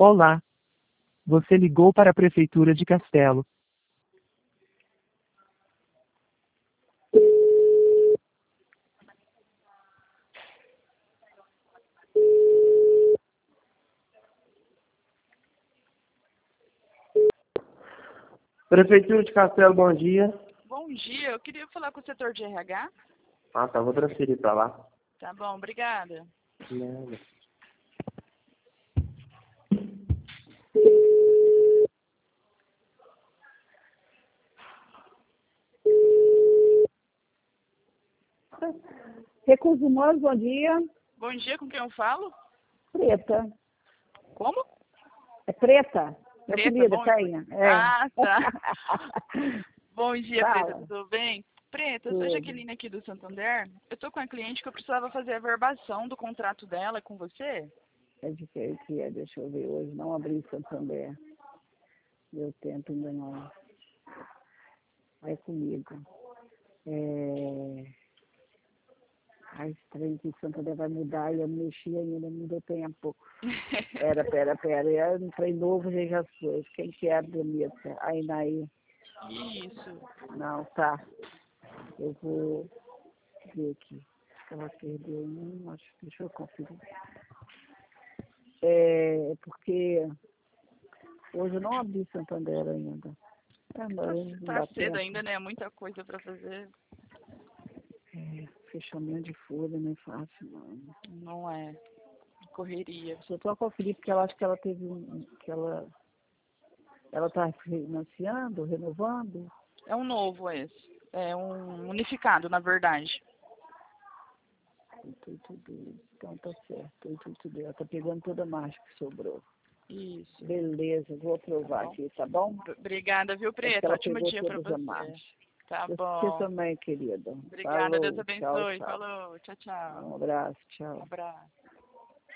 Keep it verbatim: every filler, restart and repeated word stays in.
Olá. Você ligou para a Prefeitura de Castelo. Prefeitura de Castelo, bom dia. Bom dia, eu queria falar com o setor de R H. Ah, tá, vou transferir pra lá. Tá bom, obrigada. Nada. Recursos Humanos, bom dia. Bom dia, com quem eu falo? Preta. Como? É preta? Minha Preta, comida, bom... Tainha. É. Ah, tá. Bom dia, Fala. Preta, tudo bem? Preta, eu sou a Tudo. Jaqueline aqui do Santander. Eu tô com a cliente que eu precisava fazer a verbação do contrato dela com você. É de que, que é? Deixa eu ver hoje. Não abri Santander. Meu tempo ainda não. Vai comigo. É... Ai, estranho que Santander vai mudar e eu mexi ainda, não deu tempo. Pera, pera, pera. Eu entrei novo, já as coisas. Quem que é a bonita? Aí, aí. Isso. Não, tá. Eu vou ver aqui. Ela perdeu um, acho, deixa eu conferir. É porque hoje eu não abri Santander ainda. É, mas não Tá dá cedo tempo. ainda, né? Muita coisa pra fazer. É, fechamento de folha não é fácil, não. Não é. Correria. Só estou a conferir porque ela acho que ela teve um. Que ela ela está financiando, renovando. É um novo esse. É um unificado, na verdade. Oito, oito, dois. Então tá certo. Oito, oito, dois. Ela está pegando toda a marcha que sobrou. Isso. Beleza, vou aprovar Tá bom. aqui, tá bom? Obrigada, viu, Acho que Preta? ela Ótimo pegou dia pra todas as você. marchas. Tá Você bom. também, querida. Obrigada, Deus Falou, tchau, abençoe. tchau. Falou, tchau, tchau. Um abraço, tchau. Um abraço.